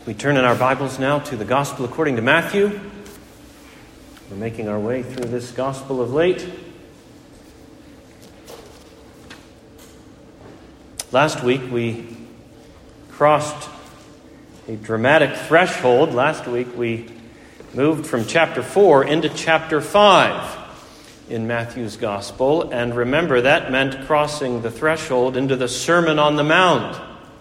We turn in our Bibles now to the Gospel according to Matthew. We're making our way through this Gospel of late. Last week we crossed a dramatic threshold. Last week we moved from chapter 4 into chapter 5 in Matthew's Gospel. And remember, that meant crossing the threshold into the Sermon on the Mount.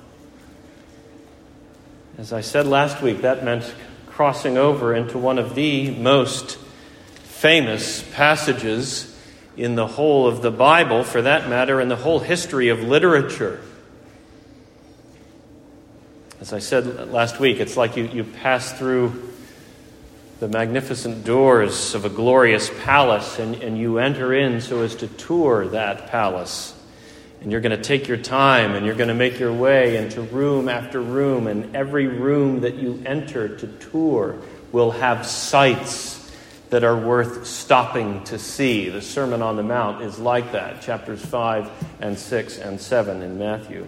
As I said last week, that meant crossing over into one of the most famous passages in the whole of the Bible, for that matter, in the whole history of literature. As I said last week, it's like you pass through the magnificent doors of a glorious palace and you enter in so as to tour that palace. And you're going to take your time and you're going to make your way into room after room. And every room that you enter to tour will have sights that are worth stopping to see. The Sermon on the Mount is like that. Chapters 5 and 6 and 7 in Matthew.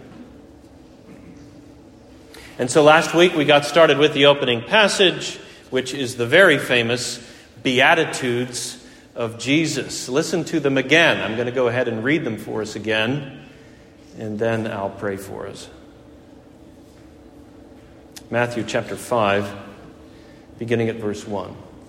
And so last week we got started with the opening passage, which is the very famous Beatitudes of Jesus. Listen to them again. I'm going to go ahead and read them for us again. And then I'll pray for us. Matthew chapter 5, beginning at verse 1.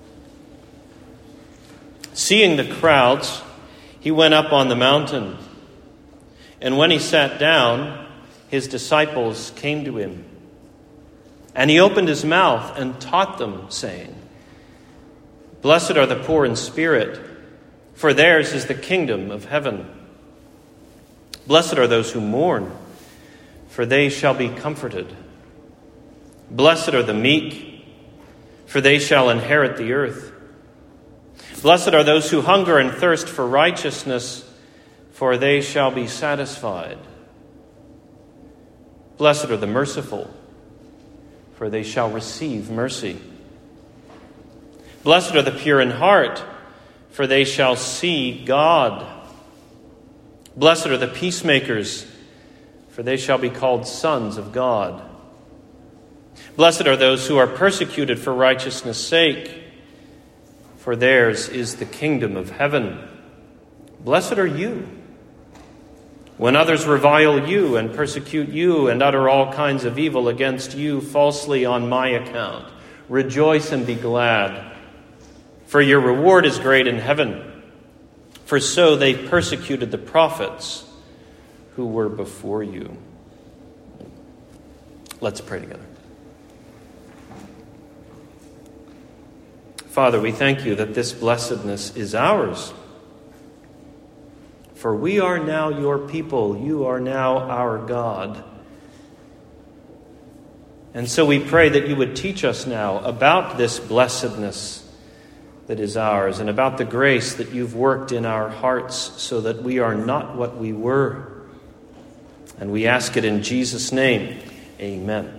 Seeing the crowds, he went up on the mountain. And when he sat down, his disciples came to him. And he opened his mouth and taught them, saying, Blessed are the poor in spirit, for theirs is the kingdom of heaven. Blessed are those who mourn, for they shall be comforted. Blessed are the meek, for they shall inherit the earth. Blessed are those who hunger and thirst for righteousness, for they shall be satisfied. Blessed are the merciful, for they shall receive mercy. Blessed are the pure in heart, for they shall see God. Blessed are the peacemakers, for they shall be called sons of God. Blessed are those who are persecuted for righteousness' sake, for theirs is the kingdom of heaven. Blessed are you when others revile you and persecute you and utter all kinds of evil against you falsely on my account. Rejoice and be glad, for your reward is great in heaven. For so they persecuted the prophets who were before you. Let's pray together. Father, we thank you that this blessedness is ours. For we are now your people. You are now our God. And so we pray that you would teach us now about this blessedness that is ours, and about the grace that you've worked in our hearts so that we are not what we were. And we ask it in Jesus' name. Amen.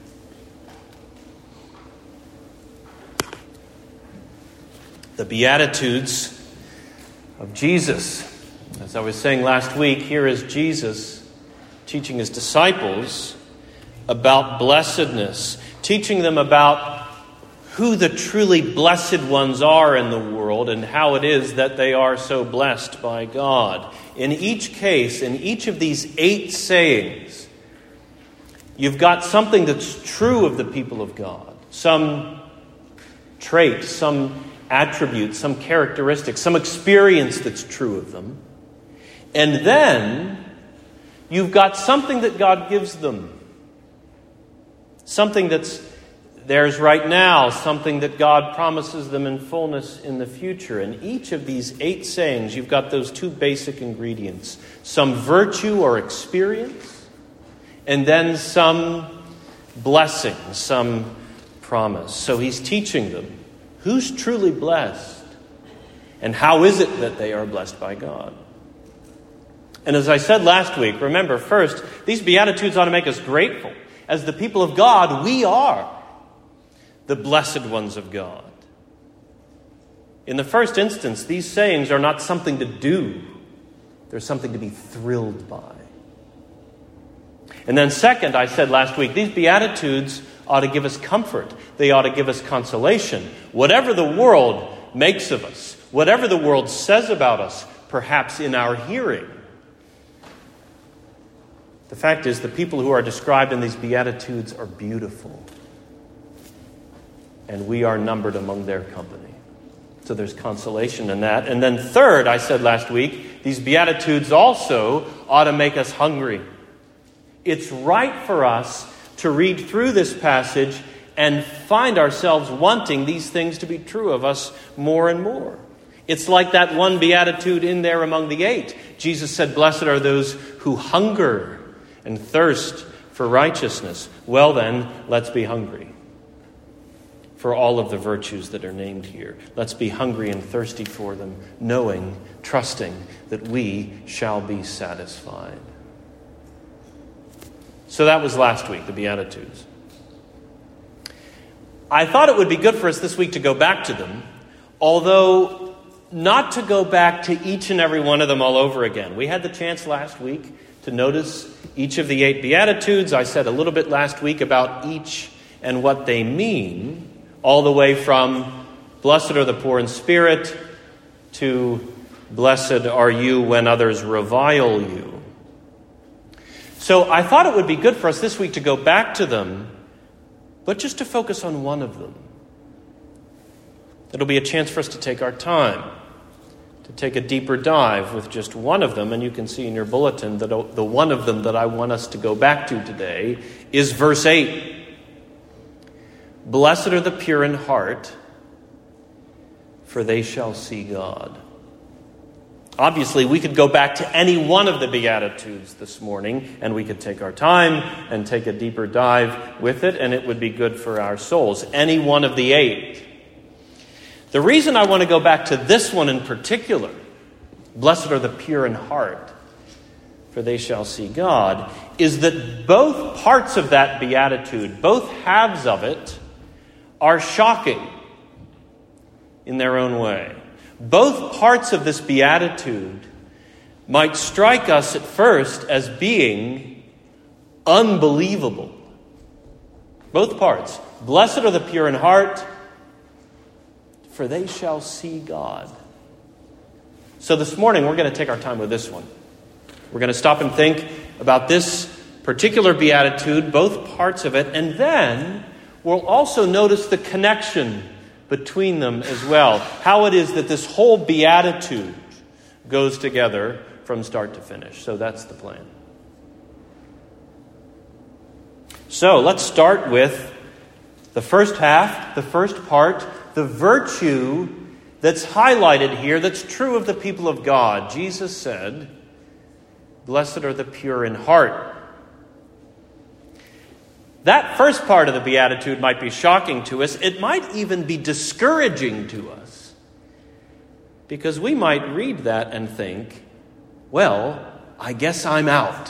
The Beatitudes of Jesus. As I was saying last week, here is Jesus teaching his disciples about blessedness, teaching them about who the truly blessed ones are in the world and how it is that they are so blessed by God. In each case, in each of these 8 sayings, you've got something that's true of the people of God. Some trait, some attribute, some characteristic, some experience that's true of them. And then you've got something that God gives them. Something that's theirs right now, something that God promises them in fullness in the future. In each of these 8 sayings, you've got those 2 basic ingredients. Some virtue or experience, and then some blessing, some promise. So he's teaching them who's truly blessed and how is it that they are blessed by God. And as I said last week, remember, first, these Beatitudes ought to make us grateful. As the people of God, we are the blessed ones of God. In the first instance, these sayings are not something to do. They're something to be thrilled by. And then second, I said last week, these Beatitudes ought to give us comfort. They ought to give us consolation. Whatever the world makes of us, whatever the world says about us, perhaps in our hearing, the fact is the people who are described in these Beatitudes are beautiful. And we are numbered among their company. So there's consolation in that. And then third, I said last week, these Beatitudes also ought to make us hungry. It's right for us to read through this passage and find ourselves wanting these things to be true of us more and more. It's like that one beatitude in there among the 8. Jesus said, "Blessed are those who hunger and thirst for righteousness." Well then, let's be hungry for all of the virtues that are named here. Let's be hungry and thirsty for them, knowing, trusting that we shall be satisfied. So that was last week, the Beatitudes. I thought it would be good for us this week to go back to them, although not to go back to each and every one of them all over again. We had the chance last week to notice each of the 8 Beatitudes. I said a little bit last week about each and what they mean, all the way from blessed are the poor in spirit to blessed are you when others revile you. So I thought it would be good for us this week to go back to them, but just to focus on one of them. It'll be a chance for us to take our time, to take a deeper dive with just one of them. And you can see in your bulletin that the one of them that I want us to go back to today is verse 8. Blessed are the pure in heart, for they shall see God. Obviously, we could go back to any one of the Beatitudes this morning, and we could take our time and take a deeper dive with it, and it would be good for our souls. Any one of the 8. The reason I want to go back to this one in particular, blessed are the pure in heart, for they shall see God, is that both parts of that beatitude, both halves of it, are shocking in their own way. Both parts of this beatitude might strike us at first as being unbelievable. Both parts. Blessed are the pure in heart, for they shall see God. So this morning we're going to take our time with this one. We're going to stop and think about this particular beatitude, both parts of it, and then we'll also notice the connection between them as well. How it is that this whole beatitude goes together from start to finish. So that's the plan. So let's start with the first half, the first part, the virtue that's highlighted here that's true of the people of God. Jesus said, "Blessed are the pure in heart." That first part of the beatitude might be shocking to us. It might even be discouraging to us, because we might read that and think, well, I guess I'm out.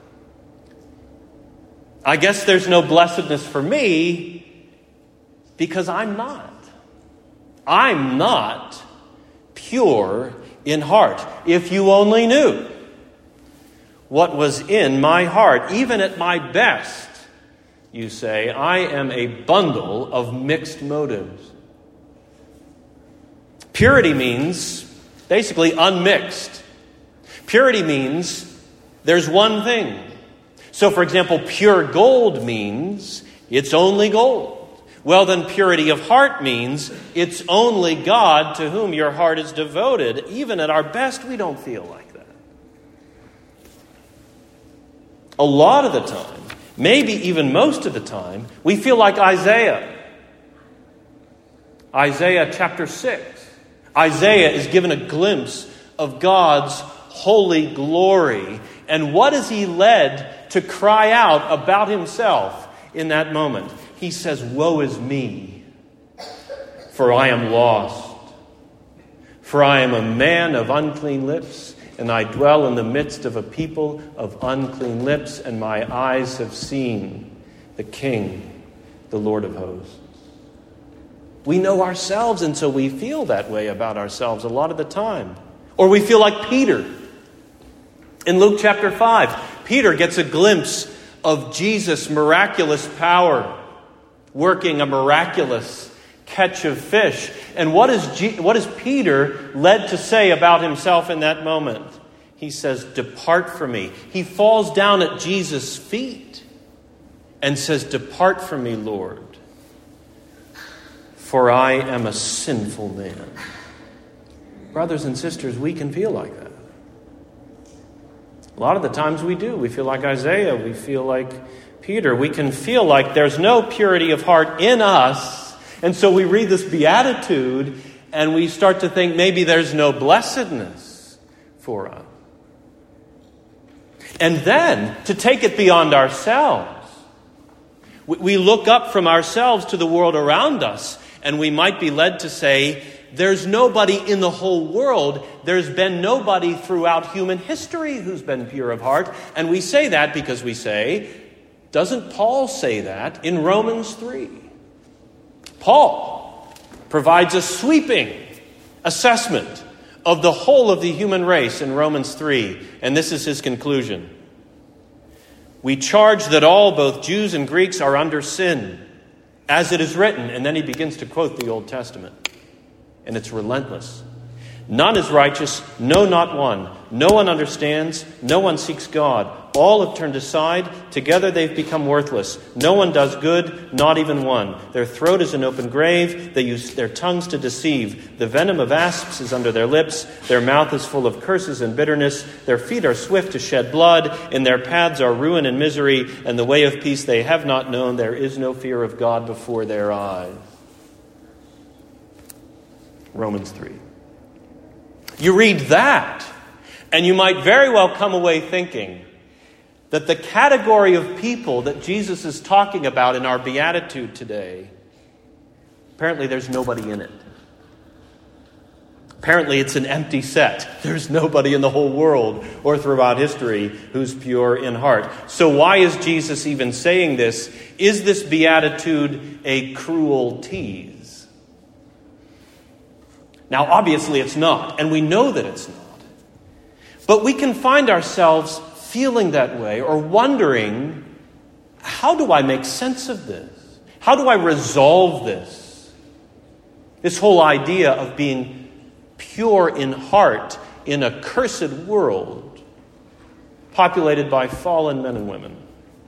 I guess there's no blessedness for me because I'm not. I'm not pure in heart. If you only knew what was in my heart, even at my best, you say, I am a bundle of mixed motives. Purity means basically unmixed. Purity means there's one thing. So, for example, pure gold means it's only gold. Well, then purity of heart means it's only God to whom your heart is devoted. Even at our best, we don't feel like that. A lot of the time, maybe even most of the time, we feel like Isaiah. Isaiah chapter 6. Isaiah is given a glimpse of God's holy glory. And what is he led to cry out about himself in that moment? He says, "Woe is me, for I am lost. For I am a man of unclean lips, and I dwell in the midst of a people of unclean lips, and my eyes have seen the King, the Lord of hosts." We know ourselves, and so we feel that way about ourselves a lot of the time. Or we feel like Peter. In Luke chapter 5, Peter gets a glimpse of Jesus' miraculous power. working a miraculous catch of fish. And what is Peter led to say about himself in that moment? He says, "Depart from me." He falls down at Jesus' feet and says, "Depart from me, Lord, for I am a sinful man." Brothers and sisters, we can feel like that. A lot of the times we do. We feel like Isaiah. We feel like Peter. We can feel like there's no purity of heart in us. And so we read this beatitude and we start to think maybe there's no blessedness for us. And then to take it beyond ourselves, we look up from ourselves to the world around us, and we might be led to say, there's nobody in the whole world, there's been nobody throughout human history who's been pure of heart. And we say that because we say, doesn't Paul say that in Romans 3? Paul provides a sweeping assessment of the whole of the human race in Romans 3. And this is his conclusion. "We charge that all, both Jews and Greeks, are under sin, as it is written." And then he begins to quote the Old Testament. And it's relentless. "None is righteous, no, not one. No one understands, no one seeks God. All have turned aside, together they've become worthless. No one does good, not even one. Their throat is an open grave, they use their tongues to deceive. The venom of asps is under their lips, their mouth is full of curses and bitterness. Their feet are swift to shed blood, in their paths are ruin and misery, and the way of peace they have not known. There is no fear of God before their eyes." Romans 3. You read that, and you might very well come away thinking that the category of people that Jesus is talking about in our beatitude today, apparently there's nobody in it. Apparently it's an empty set. There's nobody in the whole world or throughout history who's pure in heart. So why is Jesus even saying this? Is this beatitude a cruel tease? Now, obviously it's not, and we know that it's not. But we can find ourselves feeling that way or wondering, how do I make sense of this? How do I resolve this? This whole idea of being pure in heart in a cursed world populated by fallen men and women.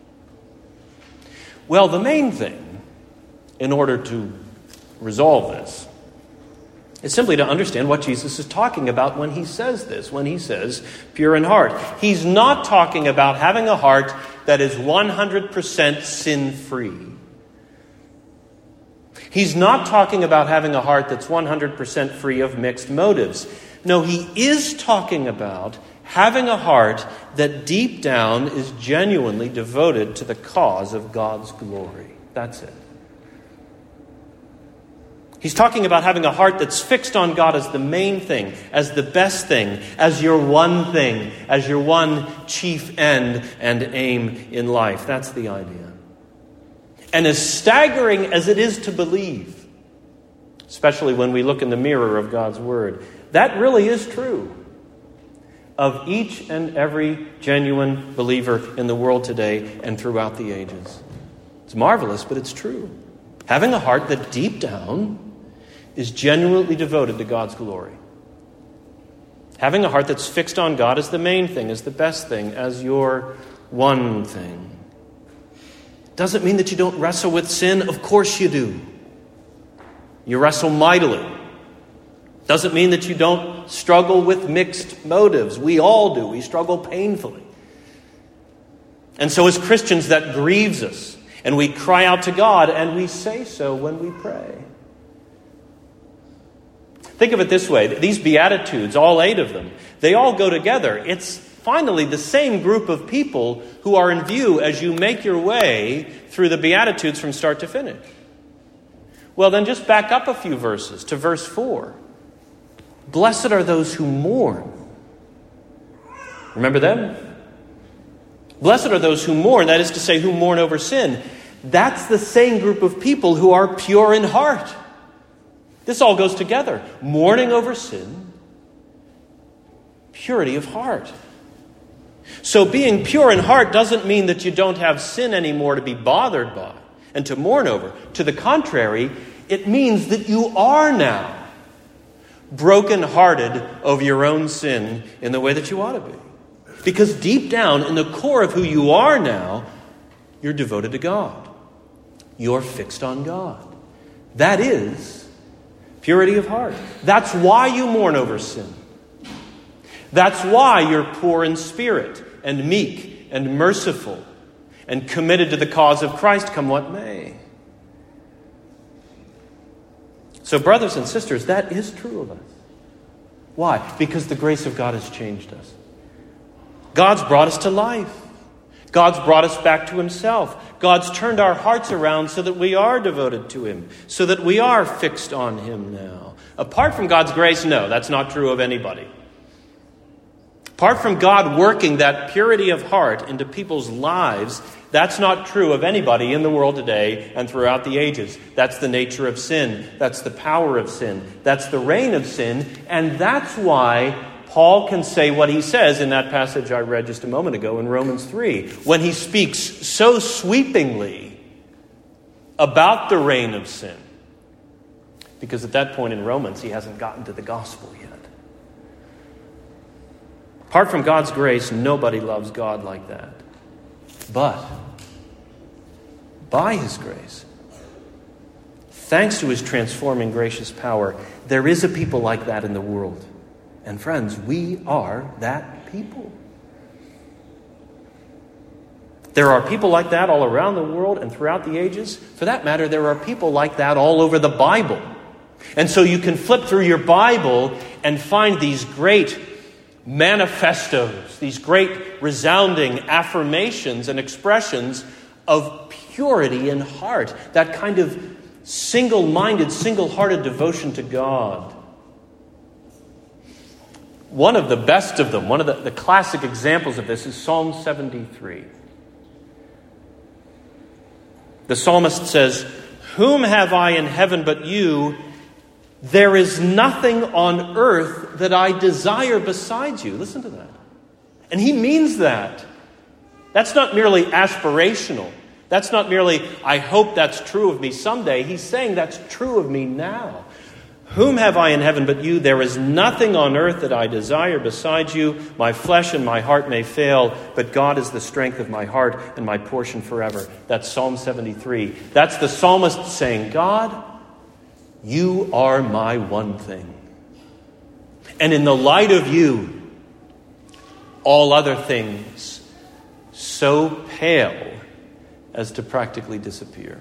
Well, the main thing, in order to resolve this, is simply to understand what Jesus is talking about when he says this, when he says pure in heart. He's not talking about having a heart that is 100% sin-free. He's not talking about having a heart that's 100% free of mixed motives. No, he is talking about having a heart that deep down is genuinely devoted to the cause of God's glory. That's it. He's talking about having a heart that's fixed on God as the main thing, as the best thing, as your one thing, as your one chief end and aim in life. That's the idea. And as staggering as it is to believe, especially when we look in the mirror of God's Word, that really is true of each and every genuine believer in the world today and throughout the ages. It's marvelous, but it's true. Having a heart that deep down is genuinely devoted to God's glory. Having a heart that's fixed on God as the main thing, as the best thing, as your one thing. Doesn't mean that you don't wrestle with sin. Of course you do. You wrestle mightily. Doesn't mean that you don't struggle with mixed motives. We all do. We struggle painfully. And so as Christians, that grieves us. And we cry out to God, and we say so when we pray. Think of it this way. These Beatitudes, all 8 of them, they all go together. It's finally the same group of people who are in view as you make your way through the Beatitudes from start to finish. Well, then just back up a few verses to verse 4. Blessed are those who mourn. Remember them? Blessed are those who mourn, that is to say, who mourn over sin. That's the same group of people who are pure in heart. This all goes together. Mourning over sin, purity of heart. So being pure in heart doesn't mean that you don't have sin anymore to be bothered by. and to mourn over. To the contrary, it means that you are now brokenhearted over your own sin in the way that you ought to be. Because deep down, in the core of who you are now, you're devoted to God. You're fixed on God. That is purity of heart. That's why you mourn over sin. That's why you're poor in spirit and meek and merciful and committed to the cause of Christ, come what may. So, brothers and sisters, that is true of us. Why? Because the grace of God has changed us. God's brought us to life. God's brought us back to himself. God's turned our hearts around so that we are devoted to him, so that we are fixed on him now. Apart from God's grace, no, that's not true of anybody. Apart from God working that purity of heart into people's lives, that's not true of anybody in the world today and throughout the ages. That's the nature of sin. That's the power of sin. That's the reign of sin. And that's why Paul can say what he says in that passage I read just a moment ago in Romans 3, when he speaks so sweepingly about the reign of sin. Because at that point in Romans, he hasn't gotten to the gospel yet. Apart from God's grace, nobody loves God like that. But by his grace, thanks to his transforming gracious power, there is a people like that in the world. And friends, we are that people. There are people like that all around the world and throughout the ages. For that matter, there are people like that all over the Bible. And so you can flip through your Bible and find these great manifestos, these great resounding affirmations and expressions of purity in heart, that kind of single-minded, single-hearted devotion to God. One of the best of them, one of the classic examples of this is Psalm 73. The psalmist says, "Whom have I in heaven but you? There is nothing on earth that I desire besides you." Listen to that. And he means that. That's not merely aspirational. That's not merely, I hope that's true of me someday. He's saying that's true of me now. "Whom have I in heaven but you? There is nothing on earth that I desire besides you. My flesh and my heart may fail, but God is the strength of my heart and my portion forever." That's Psalm 73. That's the psalmist saying, God, you are my one thing. And in the light of you, all other things so pale as to practically disappear.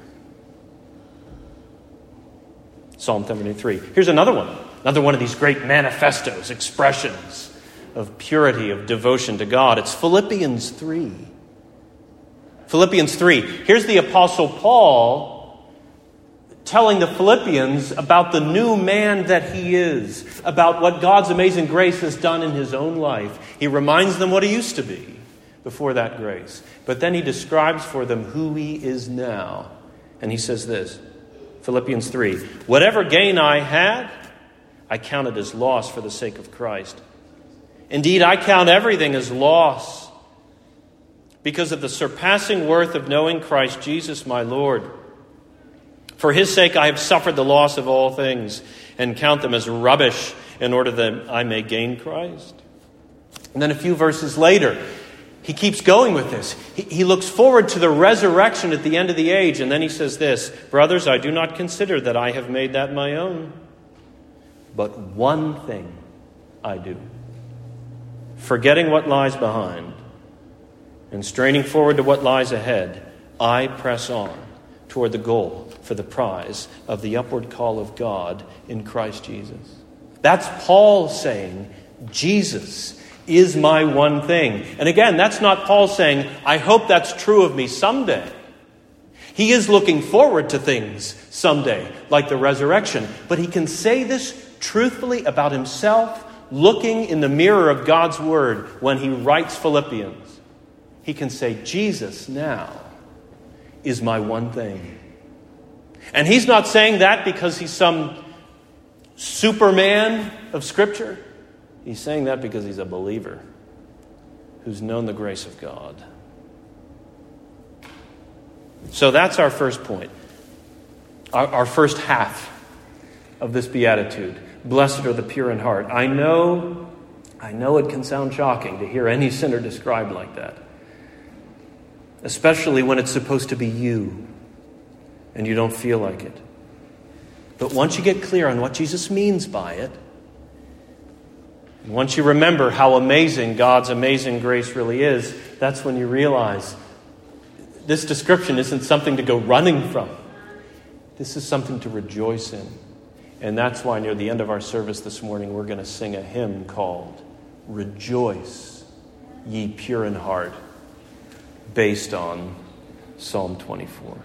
Psalm 73. Here's another one of these great manifestos, expressions of purity, of devotion to God. It's Philippians 3. Philippians 3. Here's the Apostle Paul telling the Philippians about the new man that he is, about what God's amazing grace has done in his own life. He reminds them what he used to be before that grace. But then he describes for them who he is now. And he says this, Philippians 3, "Whatever gain I had, I counted as loss for the sake of Christ. Indeed, I count everything as loss because of the surpassing worth of knowing Christ Jesus my Lord. For his sake I have suffered the loss of all things and count them as rubbish in order that I may gain Christ." And then a few verses later, he keeps going with this. He looks forward to the resurrection at the end of the age. And then he says this, "Brothers, I do not consider that I have made that my own. But one thing I do, forgetting what lies behind and straining forward to what lies ahead, I press on toward the goal for the prize of the upward call of God in Christ Jesus." That's Paul saying, Jesus is my one thing. And again, that's not Paul saying, I hope that's true of me someday. He is looking forward to things someday, like the resurrection. But he can say this truthfully about himself, looking in the mirror of God's word when he writes Philippians. He can say, Jesus now is my one thing. And he's not saying that because he's some Superman of Scripture. He's saying that because he's a believer who's known the grace of God. So that's our first point. Our first half of this beatitude. Blessed are the pure in heart. I know it can sound shocking to hear any sinner described like that. Especially when it's supposed to be you and you don't feel like it. But once you get clear on what Jesus means by it, and once you remember how amazing God's amazing grace really is, that's when you realize this description isn't something to go running from. This is something to rejoice in. And that's why near the end of our service this morning, we're going to sing a hymn called Rejoice, Ye Pure in Heart, based on Psalm 24.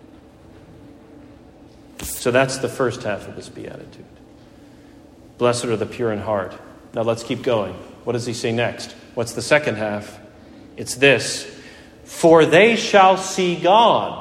So that's the first half of this beatitude. Blessed are the pure in heart. Now let's keep going. What does he say next? What's the second half? It's this. For they shall see God.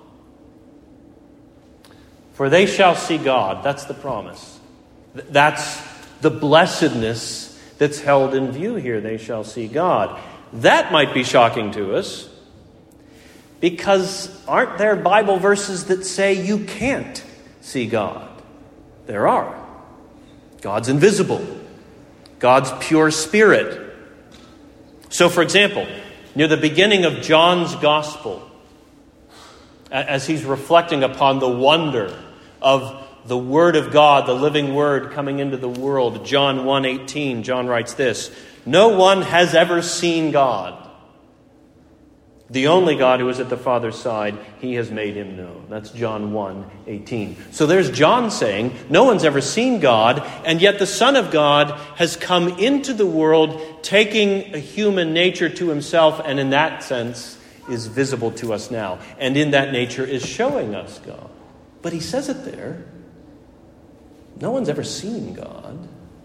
For they shall see God. That's the promise. That's the blessedness that's held in view here. They shall see God. That might be shocking to us, because aren't there Bible verses that say you can't see God? There are. God's invisible. God's pure spirit. So, for example, near the beginning of John's Gospel, as he's reflecting upon the wonder of the Word of God, the living Word coming into the world, John 1:18, John writes this, "No one has ever seen God. The only God who is at the Father's side, he has made him known." That's John 1:18. So there's John saying, no one's ever seen God, and yet the Son of God has come into the world, taking a human nature to himself, and in that sense is visible to us now. And in that nature is showing us God. But he says it there. No one's ever seen God.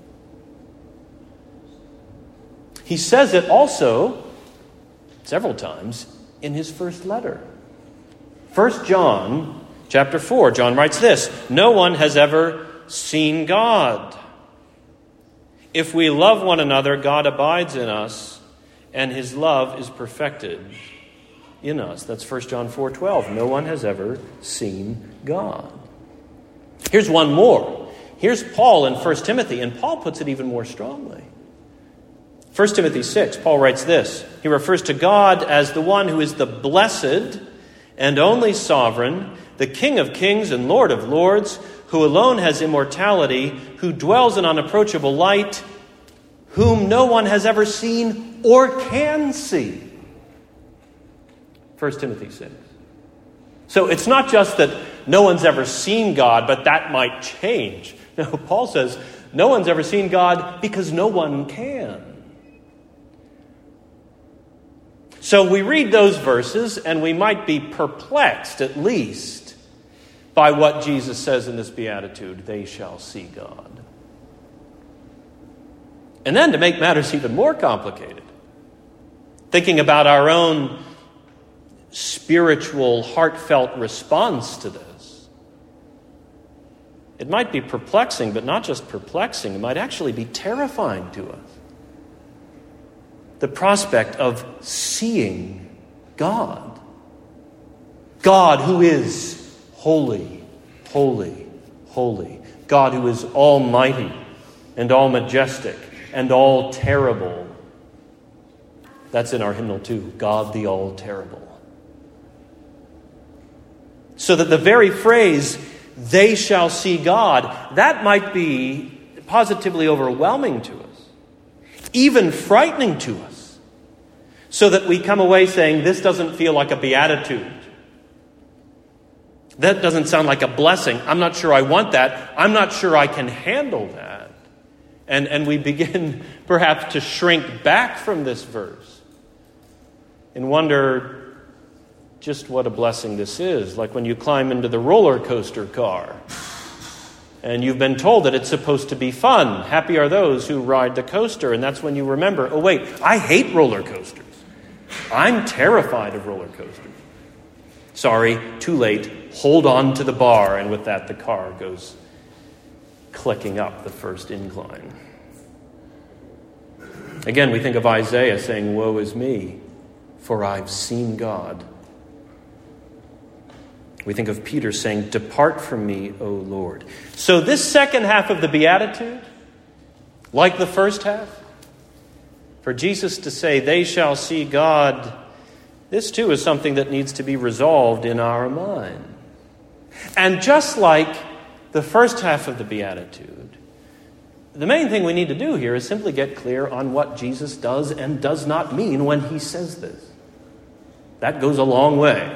He says it also several times in his first letter. 1 John chapter 4, John writes this, "No one has ever seen God. If we love one another, God abides in us, and his love is perfected in us." That's 1 John 4:12. No one has ever seen God. Here's one more. Here's Paul in 1 Timothy, and Paul puts it even more strongly. 1 Timothy 6, Paul writes this. He refers to God as the one who is the blessed and only sovereign, the King of kings and Lord of lords, who alone has immortality, who dwells in unapproachable light, whom no one has ever seen or can see. 1 Timothy 6. So it's not just that no one's ever seen God, but that might change. No, Paul says no one's ever seen God because no one can. So we read those verses and we might be perplexed, at least, by what Jesus says in this beatitude, they shall see God. And then to make matters even more complicated, thinking about our own spiritual, heartfelt response to this, it might be perplexing, but not just perplexing, it might actually be terrifying to us. The prospect of seeing God. God who is holy, holy, holy. God who is almighty and all majestic and all terrible. That's in our hymnal too. God the all terrible. So that the very phrase, they shall see God, that might be positively overwhelming to us. Even frightening to us, so that we come away saying, this doesn't feel like a beatitude. That doesn't sound like a blessing. I'm not sure I want that. I'm not sure I can handle that. And we begin perhaps to shrink back from this verse and wonder just what a blessing this is. Like when you climb into the roller coaster car and you've been told that it's supposed to be fun. Happy are those who ride the coaster. And that's when you remember, oh wait, I hate roller coasters. I'm terrified of roller coasters. Sorry, too late. Hold on to the bar. And with that, the car goes clicking up the first incline. Again, we think of Isaiah saying, woe is me, for I've seen God. We think of Peter saying, "Depart from me, O Lord." So this second half of the Beatitude, like the first half, for Jesus to say, "They shall see God," this too is something that needs to be resolved in our mind. And just like the first half of the Beatitude, the main thing we need to do here is simply get clear on what Jesus does and does not mean when he says this. That goes a long way.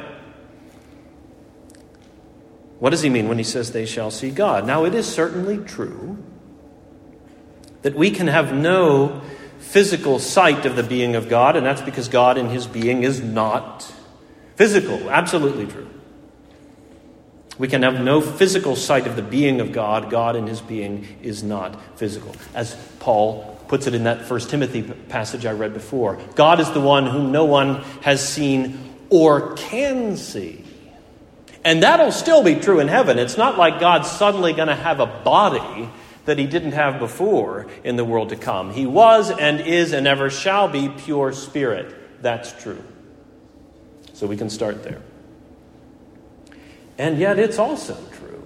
What does he mean when he says they shall see God? Now, it is certainly true that we can have no physical sight of the being of God, and that's because God in his being is not physical. Absolutely true. We can have no physical sight of the being of God. God in his being is not physical. As Paul puts it in that 1 Timothy passage I read before, God is the one whom no one has seen or can see. And that'll still be true in heaven. It's not like God's suddenly going to have a body that he didn't have before in the world to come. He was and is and ever shall be pure spirit. That's true. So we can start there. And yet it's also true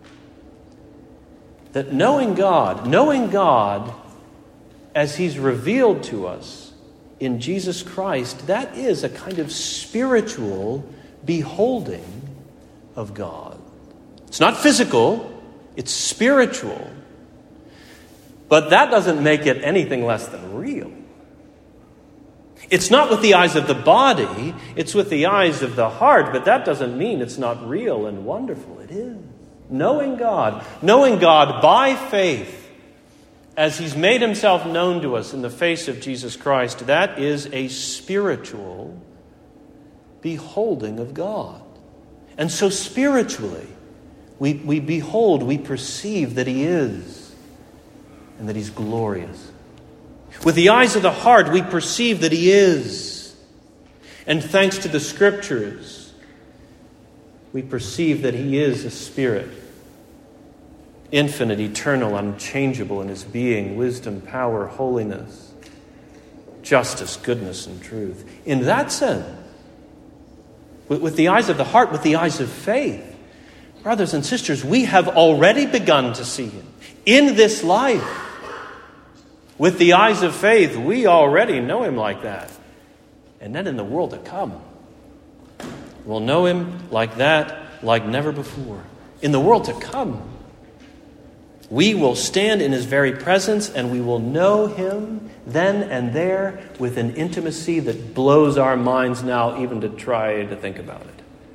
that knowing God as he's revealed to us in Jesus Christ, that is a kind of spiritual beholding of God. It's not physical, it's spiritual. But that doesn't make it anything less than real. It's not with the eyes of the body, it's with the eyes of the heart, but that doesn't mean it's not real and wonderful. It is. Knowing God by faith, as he's made himself known to us in the face of Jesus Christ, that is a spiritual beholding of God. And so spiritually, we behold, we perceive that he is, and that he's glorious. With the eyes of the heart, we perceive that he is. And thanks to the Scriptures, we perceive that he is a spirit, infinite, eternal, unchangeable in his being, wisdom, power, holiness, justice, goodness, and truth. In that sense, with the eyes of the heart, with the eyes of faith, brothers and sisters, we have already begun to see him. In this life, with the eyes of faith, we already know him like that. And then in the world to come, we'll know him like that, like never before. In the world to come, we will stand in his very presence and we will know him then and there with an intimacy that blows our minds now even to try to think about it.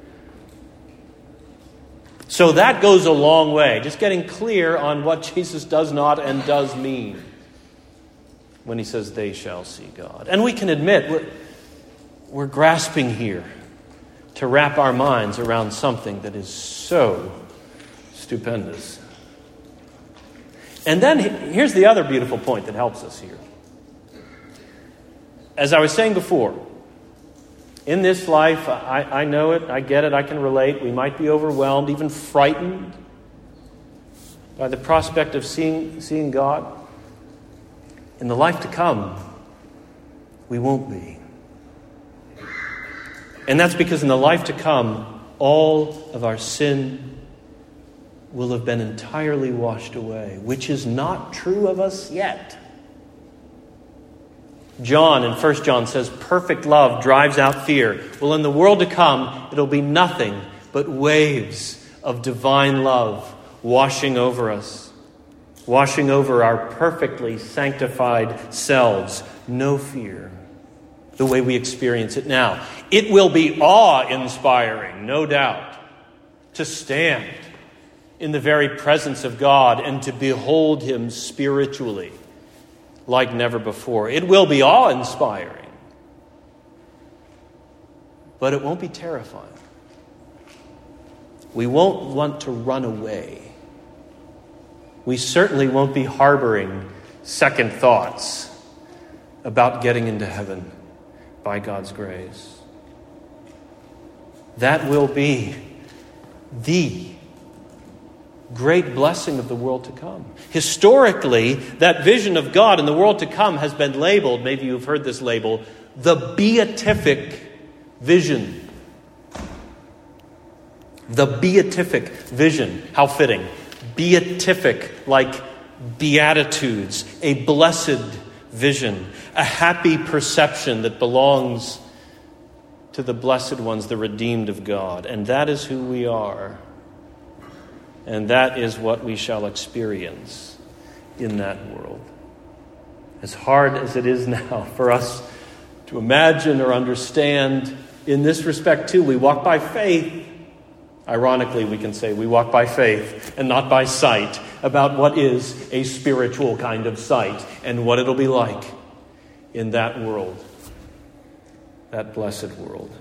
So that goes a long way, just getting clear on what Jesus does not and does mean when he says they shall see God. And we can admit we're grasping here to wrap our minds around something that is so stupendous. And then here's the other beautiful point that helps us here. As I was saying before, in this life, I know it, I get it, I can relate. We might be overwhelmed, even frightened by the prospect of seeing God. In the life to come, we won't be. And that's because in the life to come, all of our sin will have been entirely washed away, which is not true of us yet. John in 1 John says, perfect love drives out fear. Well, in the world to come, it'll be nothing but waves of divine love washing over us, washing over our perfectly sanctified selves. No fear, the way we experience it now. It will be awe-inspiring, no doubt, to stand in the very presence of God and to behold him spiritually like never before. It will be awe-inspiring, but it won't be terrifying. We won't want to run away. We certainly won't be harboring second thoughts about getting into heaven by God's grace. That will be the great blessing of the world to come. Historically, that vision of God in the world to come has been labeled, maybe you've heard this label, the beatific vision. The beatific vision. How fitting. Beatific, like beatitudes. A blessed vision. A happy perception that belongs to the blessed ones, the redeemed of God. And that is who we are. And that is what we shall experience in that world. As hard as it is now for us to imagine or understand, in this respect too, we walk by faith. Ironically, we can say we walk by faith and not by sight about what is a spiritual kind of sight and what it'll be like in that world, that blessed world.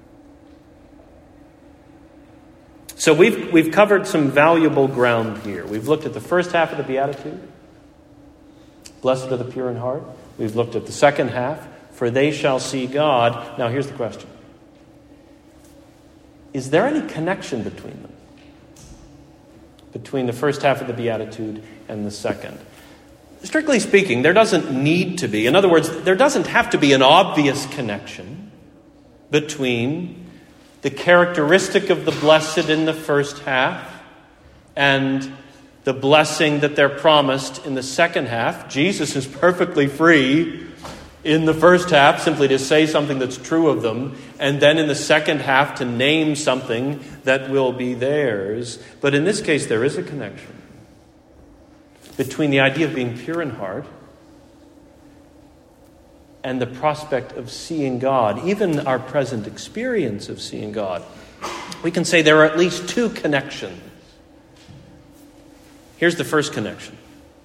So we've covered some valuable ground here. We've looked at the first half of the Beatitude, blessed are the pure in heart. We've looked at the second half, for they shall see God. Now here's the question. Is there any connection between them? Between the first half of the Beatitude and the second? Strictly speaking, there doesn't need to be. In other words, there doesn't have to be an obvious connection between the characteristic of the blessed in the first half and the blessing that they're promised in the second half. Jesus is perfectly free in the first half simply to say something that's true of them, and then in the second half to name something that will be theirs. But in this case, there is a connection between the idea of being pure in heart and the prospect of seeing God, even our present experience of seeing God. We can say there are at least two connections. Here's the first connection.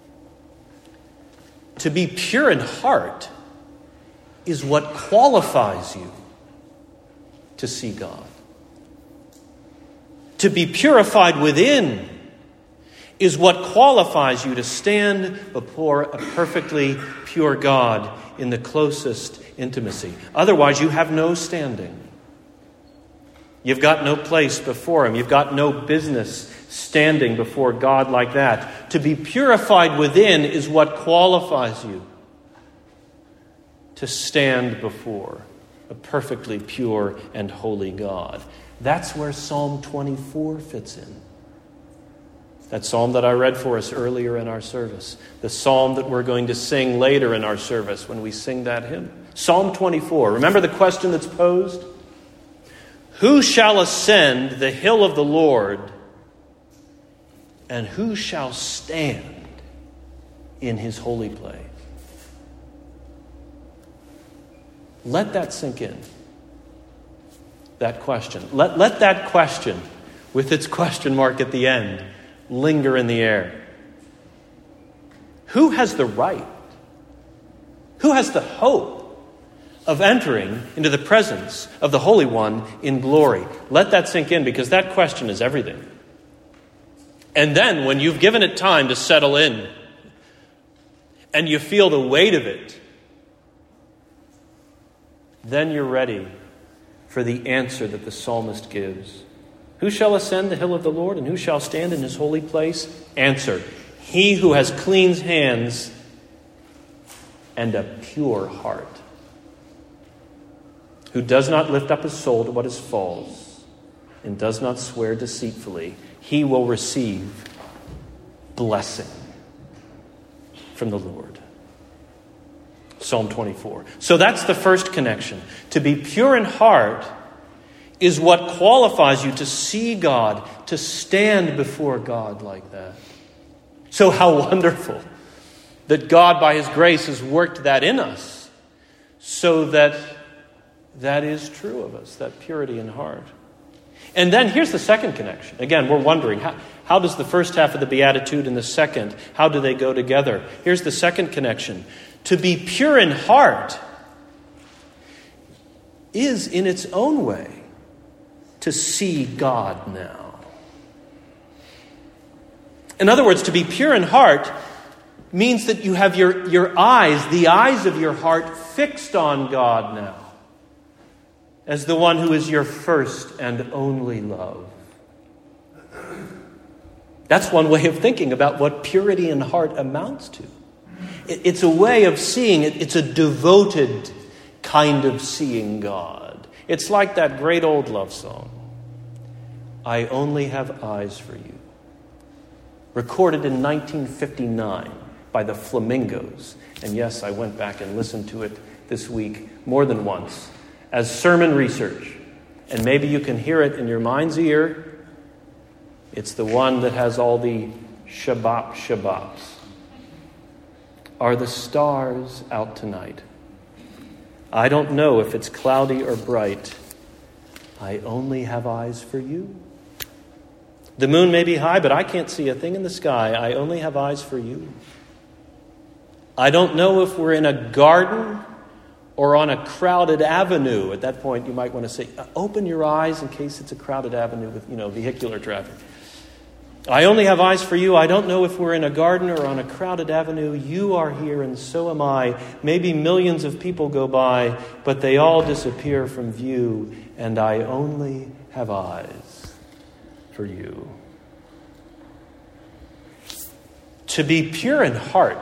To be pure in heart is what qualifies you to see God. To be purified within is what qualifies you to stand before a perfectly pure God in the closest intimacy. Otherwise, you have no standing. You've got no place before Him. You've got no business standing before God like that. To be purified within is what qualifies you to stand before a perfectly pure and holy God. That's where Psalm 24 fits in. That psalm that I read for us earlier in our service. The psalm that we're going to sing later in our service when we sing that hymn. Psalm 24. Remember the question that's posed? Who shall ascend the hill of the Lord, and who shall stand in His holy place? Let that sink in. That question. Let that question, with its question mark at the end, linger in the air. Who has the right? Who has the hope of entering into the presence of the Holy One in glory? Let that sink in, because that question is everything. And then when you've given it time to settle in and you feel the weight of it, then you're ready for the answer that the psalmist gives. Who shall ascend the hill of the Lord, and who shall stand in His holy place? Answer: he who has clean hands and a pure heart, who does not lift up his soul to what is false, and does not swear deceitfully, he will receive blessing from the Lord. Psalm 24. So that's the first connection. To be pure in heart is what qualifies you to see God, to stand before God like that. So how wonderful that God, by His grace, has worked that in us so that that is true of us, that purity in heart. And then here's the second connection. Again, we're wondering, how does the first half of the Beatitude and the second, how do they go together? Here's the second connection. To be pure in heart is, in its own way, to see God now. In other words, to be pure in heart means that you have your eyes, the eyes of your heart, fixed on God now, as the one who is your first and only love. That's one way of thinking about what purity in heart amounts to. It's a way of seeing it. It's a devoted kind of seeing God. It's like that great old love song. I only have eyes for you. Recorded in 1959 by the Flamingos. And yes, I went back and listened to it this week more than once as sermon research. And maybe you can hear it in your mind's ear. It's the one that has all the Shabbat. Are the stars out tonight? I don't know if it's cloudy or bright. I only have eyes for you. The moon may be high, but I can't see a thing in the sky. I only have eyes for you. I don't know if we're in a garden or on a crowded avenue. At that point, you might want to say, open your eyes in case it's a crowded avenue with, vehicular traffic. I only have eyes for you. I don't know if we're in a garden or on a crowded avenue. You are here and so am I. Maybe millions of people go by, but they all disappear from view, and I only have eyes for you. To be pure in heart,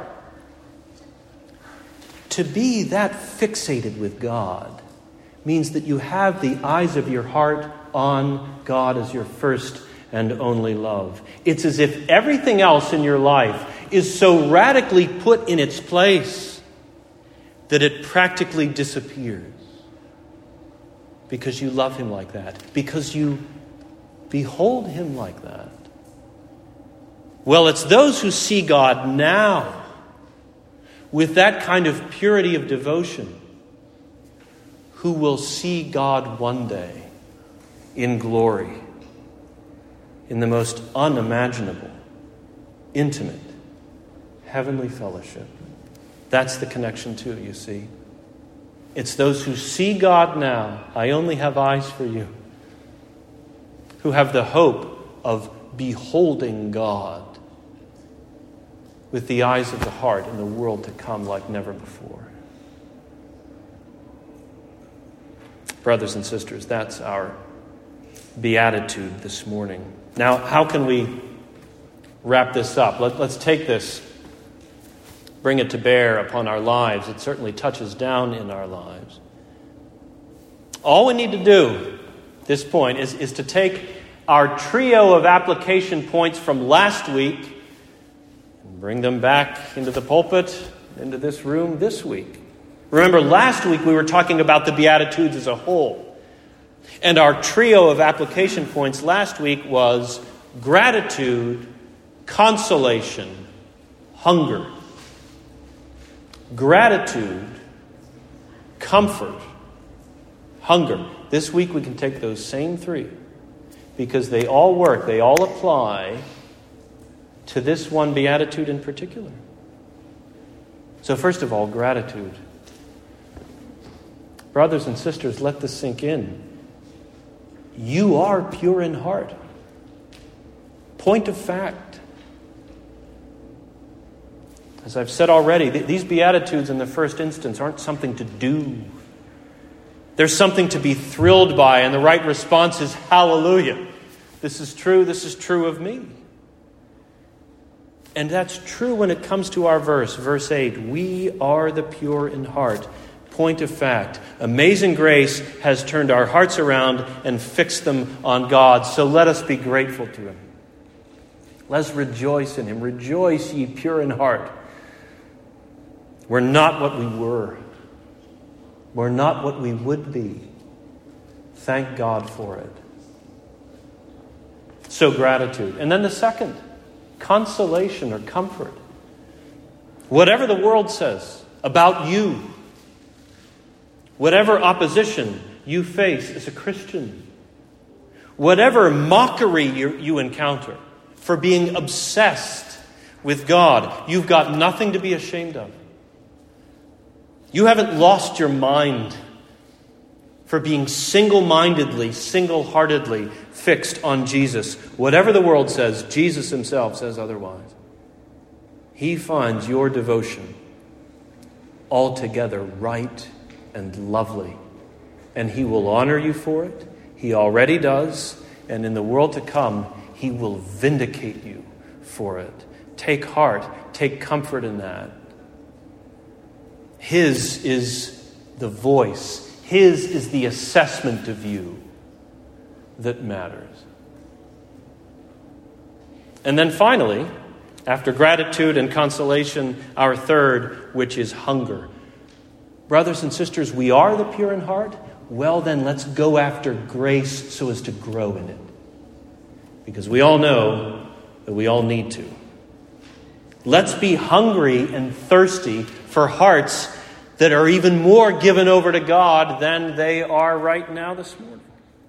to be that fixated with God, means that you have the eyes of your heart on God as your first and only love. It's as if everything else in your life is so radically put in its place that it practically disappears. Because you love him like that. Because you behold him like that. Well, it's those who see God now with that kind of purity of devotion who will see God one day in glory, in the most unimaginable, intimate, heavenly fellowship. That's the connection too, you see. It's those who see God now, I only have eyes for you, who have the hope of beholding God with the eyes of the heart in the world to come like never before. Brothers and sisters, that's our beatitude this morning. Now, how can we wrap this up? Let's take this, bring it to bear upon our lives. It certainly touches down in our lives. All we need to do at this point is to take our trio of application points from last week and bring them back into the pulpit, into this room this week. Remember, last week we were talking about the Beatitudes as a whole. And our trio of application points last week was gratitude, consolation, hunger. Gratitude, comfort, hunger. This week we can take those same three because they all work, they all apply to this one beatitude in particular. So first of all, gratitude. Brothers and sisters, let this sink in. You are pure in heart. Point of fact. As I've said already, these Beatitudes in the first instance aren't something to do. They're something to be thrilled by, and the right response is hallelujah. This is true of me. And that's true when it comes to our verse 8. We are the pure in heart. Point of fact, amazing grace has turned our hearts around and fixed them on God. So let us be grateful to him. Let's rejoice in him. Rejoice, ye pure in heart. We're not what we were. We're not what we would be. Thank God for it. So gratitude. And then the second, consolation or comfort. Whatever the world says about you, whatever opposition you face as a Christian, whatever mockery you encounter for being obsessed with God, you've got nothing to be ashamed of. You haven't lost your mind for being single-mindedly, single-heartedly fixed on Jesus. Whatever the world says, Jesus himself says otherwise. He finds your devotion altogether right and lovely. And he will honor you for it. He already does. And in the world to come, he will vindicate you for it. Take heart. Take comfort in that. His is the voice. His is the assessment of you that matters. And then finally, after gratitude and consolation, our third, which is hunger. Brothers and sisters, we are the pure in heart. Well, then let's go after grace so as to grow in it. Because we all know that we all need to. Let's be hungry and thirsty for hearts that are even more given over to God than they are right now this morning.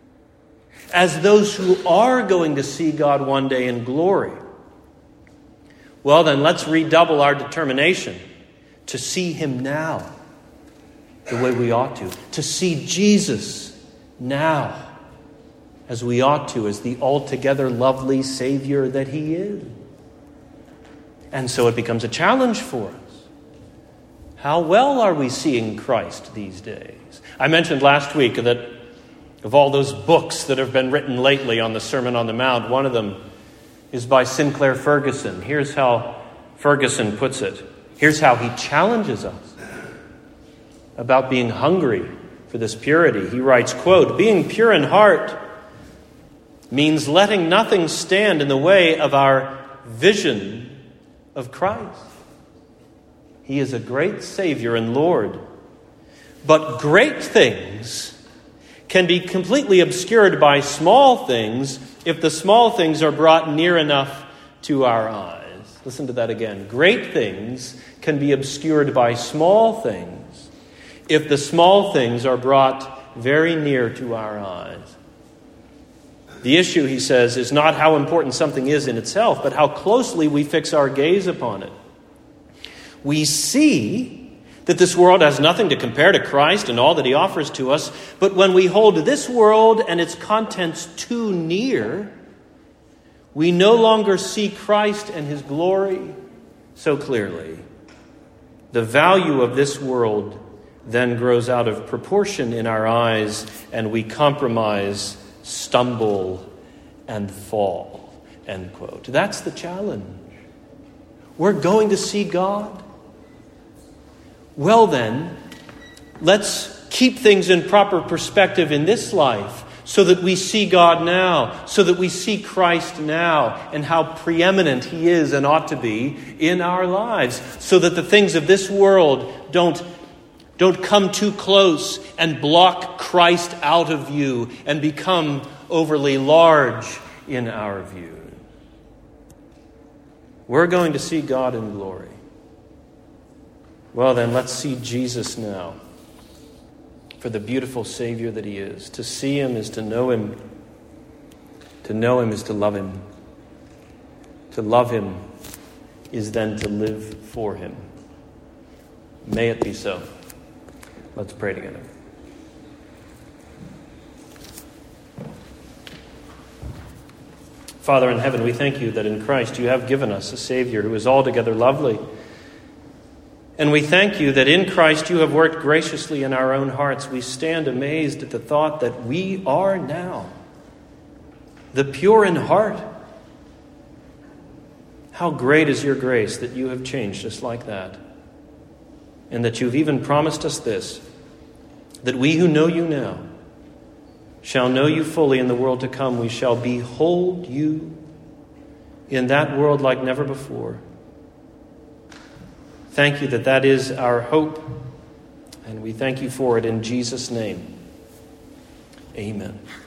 As those who are going to see God one day in glory. Well, then let's redouble our determination to see him now the way we ought to see Jesus now as we ought to, as the altogether lovely Savior that he is. And so it becomes a challenge for us. How well are we seeing Christ these days? I mentioned last week that of all those books that have been written lately on the Sermon on the Mount, one of them is by Sinclair Ferguson. Here's how Ferguson puts it. Here's how he challenges us about being hungry for this purity. He writes, quote, "Being pure in heart means letting nothing stand in the way of our vision of Christ. He is a great Savior and Lord. But great things can be completely obscured by small things if the small things are brought near enough to our eyes." Listen to that again. Great things can be obscured by small things if the small things are brought very near to our eyes. The issue, he says, is not how important something is in itself, but how closely we fix our gaze upon it. We see that this world has nothing to compare to Christ and all that he offers to us, but when we hold this world and its contents too near, we no longer see Christ and his glory so clearly. The value of this world then grows out of proportion in our eyes, and we compromise, stumble, and fall. End quote. That's the challenge. We're going to see God. Well then, let's keep things in proper perspective in this life so that we see God now, so that we see Christ now, and how preeminent he is and ought to be in our lives, so that the things of this world don't come too close and block Christ out of view and become overly large in our view. We're going to see God in glory. Well then, let's see Jesus now for the beautiful Savior that he is. To see him is to know him. To know him is to love him. To love him is then to live for him. May it be so. Let's pray together. Father in heaven, we thank you that in Christ you have given us a Savior who is altogether lovely. And we thank you that in Christ you have worked graciously in our own hearts. We stand amazed at the thought that we are now the pure in heart. How great is your grace that you have changed us like that. And that you've even promised us this, that we who know you now shall know you fully in the world to come. We shall behold you in that world like never before. Thank you that that is our hope, and we thank you for it in Jesus' name. Amen.